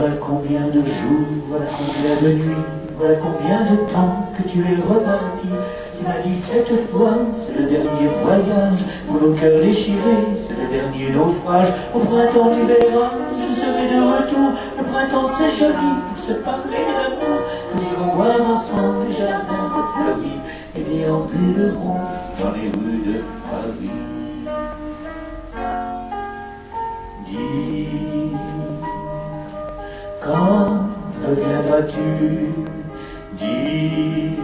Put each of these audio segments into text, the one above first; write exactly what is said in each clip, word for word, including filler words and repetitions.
Voilà combien de jours, voilà combien de nuits, voilà combien de temps que tu es reparti. Tu m'as dit cette fois, c'est le dernier voyage, pour nos cœurs déchirés, c'est le dernier naufrage. Au printemps tu verras, je serai de retour. Le printemps c'est joli pour se parler d'amour. Nous irons voir ensemble les jardins fleuris et déambulerons dans les rues de Paris. Dis, quand reviendras-tu? Dis,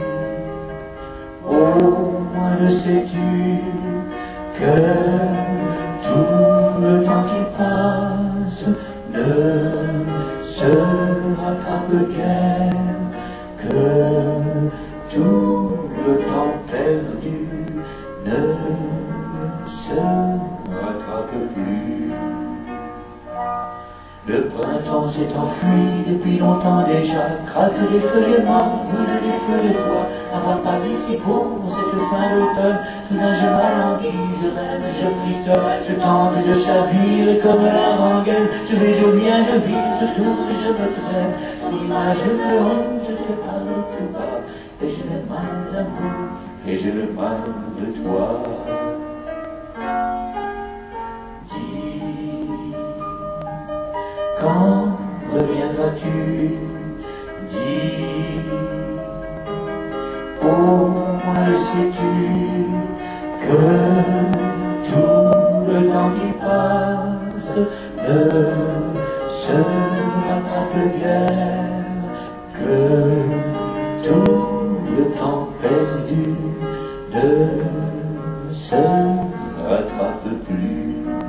au moins le sais-tu que tout le temps qui passe ne se rattrape guère, que tout le temps perdu ne se rattrape plus. Le printemps s'est enfui depuis longtemps déjà, craquent les feuilles mortes, brûlent les feux de bois. Avant Paris si beau, cette fin d'automne, soudain je m'alanguis, je rêve, je frissonne, je tente, je chavire comme la rengaine. Je vais, je viens, je vire, je tourne, je me traîne. Ton image me honte, je te parle tout bas, et j'ai le mal d'amour, et j'ai le mal de toi. Quand reviendras-tu? Dis, au moins le sais-tu que tout le temps qui passe ne se rattrape guère, que tout le temps perdu ne se rattrape plus.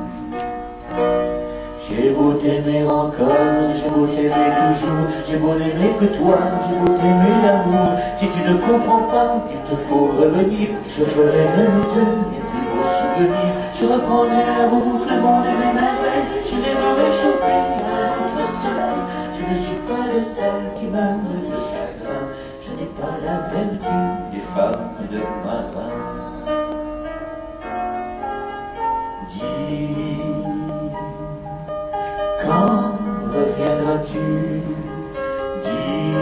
J'ai beau t'aimer encore, j'ai beau t'aimer toujours, j'ai beau n'aimer que toi, j'ai beau t'aimer l'amour. Si tu ne comprends pas qu'il te faut revenir, je ferai de nous deux les plus beaux souvenirs. Je reprendrai la boucle, le monde et mes merveilles, j'irai me réchauffer à notre soleil. Je ne suis pas le seul qui meurt de chagrin, je n'ai pas la vertu des femmes de marin. Dis, quand reviendras-tu? Dis,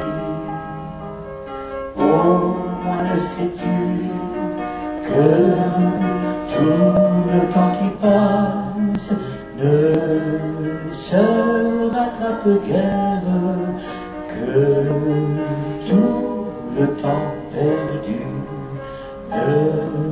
au moins le sais-tu que tout le temps qui passe ne se rattrape guère, que tout le temps perdu ne